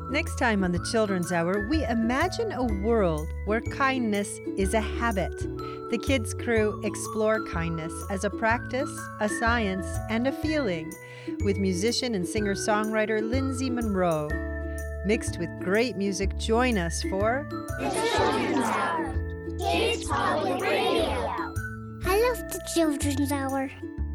Next time on the Children's Hour, we imagine a world where kindness is a habit. The Kids Crew explore kindness as a practice, a science, and a feeling with musician and singer-songwriter Lindsay Monroe. Mixed with great music, join us for The Children's Hour, Kids Public Radio. I love the Children's Hour.